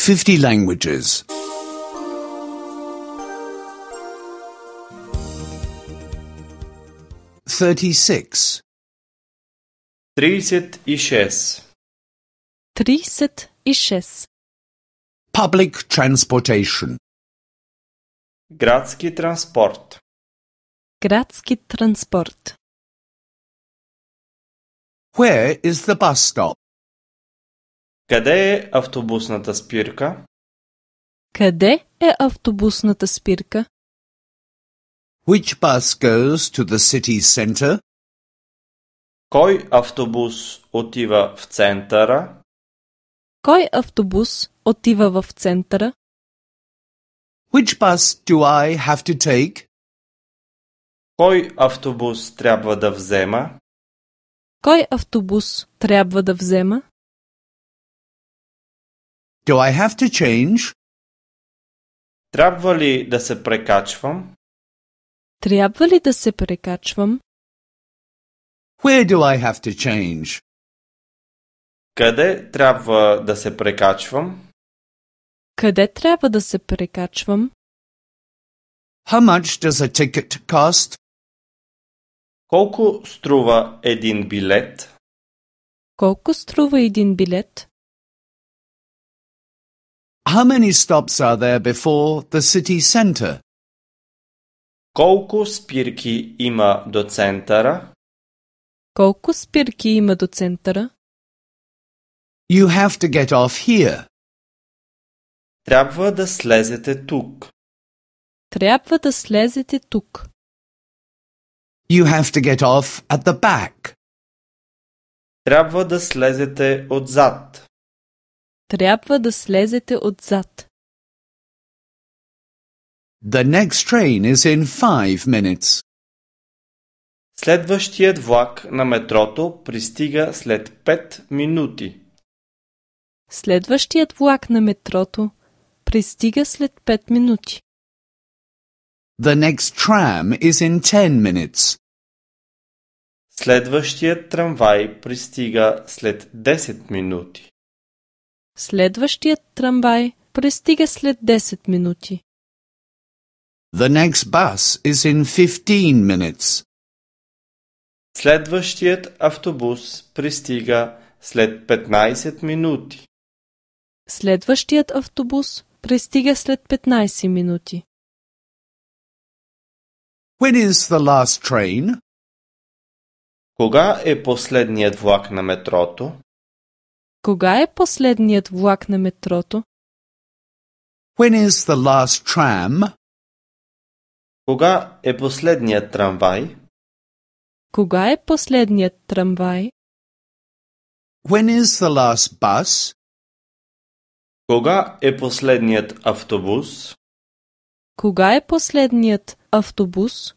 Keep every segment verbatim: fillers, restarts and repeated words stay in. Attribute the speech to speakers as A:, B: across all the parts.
A: fifty languages. thirty-six.
B: тридесет и шест.
C: тридесет и шест.
A: Public transportation.
B: Градски транспорт.
C: Градски транспорт.
A: Where is the bus stop?
B: Къде е автобусната спирка?
C: Къде е автобусната спирка?
A: Which bus goes to the city centre?
B: Кой автобус отива в центъра?
C: Кой автобус отива в центъра?
A: Which bus do I have to take?
B: Кой автобус трябва да взема?
C: Кой автобус трябва да взема?
A: Do I have to change?
B: Трябва ли да се прекачвам?
C: Трябва ли да се прекачвам?
A: Where do I have to change?
B: Къде трябва да се прекачвам?
C: Къде трябва да се прекачвам?
A: How much does a ticket cost?
B: Колко струва един билет?
C: Колко струва един билет?
A: How many stops are there before the city centre?
B: Колко спирки има до центъра?
C: Колко спирки има до центъра?
A: You have to get off here.
B: Трябва да слезете тук.
C: Трябва да слезете тук.
A: You have to get off at the back.
B: Трябва да слезете отзад.
C: Трябва да слезете отзад.
A: The next train is in five minutes.
B: Следващият влак на метрото пристига след пет минути.
C: Следващият влак на метрото пристига след пет минути.
A: The next tram is in ten minutes.
B: Следващият трамвай пристига след десет минути.
C: Следващият трамвай пристига след десет минути.
A: The next bus is in fifteen minutes.
B: Следващият автобус пристига след петнайсет минути.
C: Следващият автобус пристига след петнайсет минути.
A: When is the last train?
B: Кога е последният влак на метрото?
C: Кога е последният влак на метрото?
A: When is the last tram?
B: Кога е последният трамвай?
C: Кога е последният трамвай?
A: When is the last bus?
B: Кога е последният автобус?
C: Кога е последният автобус?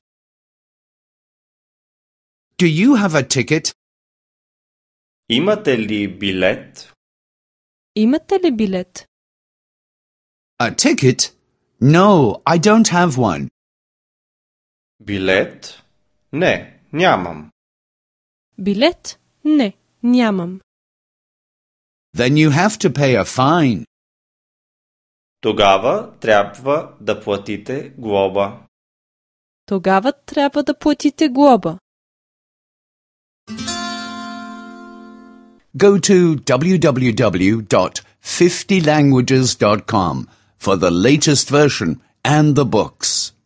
A: Do you have a ticket?
B: Имате ли билет?
C: Имате ли билет?
A: A ticket? No, I don't have one.
B: Билет? Не, нямам.
C: Билет? Не, нямам.
A: Then you have to pay a fine.
B: Тогава трябва да платите глоба.
C: Тогава трябва да платите глоба.
A: Go to w w w dot fifty languages dot com for the latest version and the books.